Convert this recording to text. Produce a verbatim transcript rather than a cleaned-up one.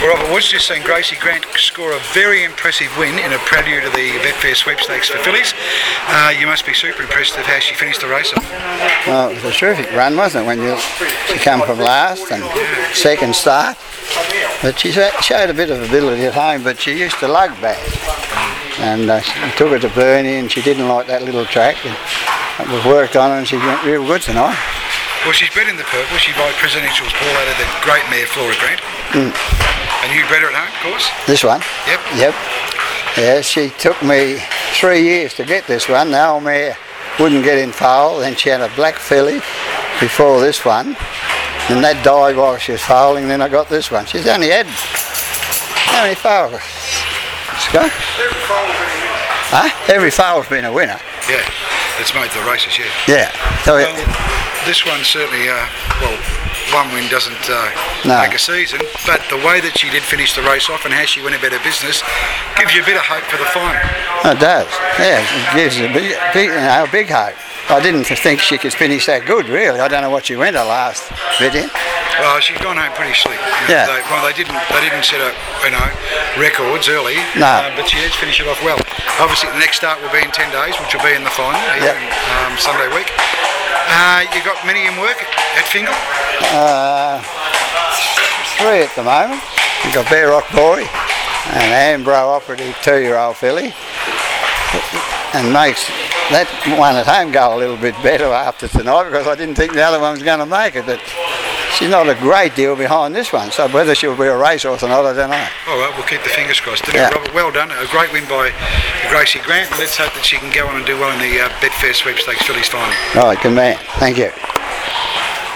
Well, Robert Woods just seen Gracie Grant score a very impressive win in a prelude to the Betfair Sweepstakes for fillies. Uh, you must be super impressed with how she finished the race off. Well, it was a terrific run, wasn't it, when you, she came from last and second start. But she showed a bit of ability at home, but she used to lug bad. And uh, she took her to Burnie, and she didn't like that little track. And it was worked on her, and she went real good tonight. Well, she's bred in the purple. She rode Presidential's Ball out of the great mare Flora Grant. Mm. And you bred her at home, of course? This one? Yep. Yep. Yeah, she took me three years to get this one. The old mare wouldn't get in foal. Then she had a black filly before this one. And that died while she was foaling. Then I got this one. She's only had how many foals? Every foal's been a winner. Huh? Every foal's been a winner. Yeah, it's made the races, yeah. Yeah. So well, it, this one certainly, uh, well, one win doesn't uh, no. make a season, but the way that she did finish the race off and how she went about her business gives you a bit of hope for the final. It does. Yeah, it gives a big, big, you know, a big hope. I didn't think she could finish that good, really. I don't know what she went her last bit in. Well, she's gone home pretty slick. You know, yeah. They, well, they didn't. They didn't set up, you know, records early. No. Uh, but she did finish it off well. Obviously, the next start will be in ten days, which will be in the final here yep. in, um, Sunday week. Uh, you got many in work at Fingal? Uh, three at the moment. You've got Bear Rock Boy, an Ambro operative two-year-old filly, and makes that one at home go a little bit better after tonight because I didn't think the other one was going to make it. But she's not a great deal behind this one, so whether she'll be a racehorse or not, I don't know. All right, we'll keep the fingers crossed. Yeah. Robert, well done. A great win by Gracie Grant. Let's hope that she can go on and do well in the uh, Betfair Sweepstakes Fillies final. All right, good man. Thank you.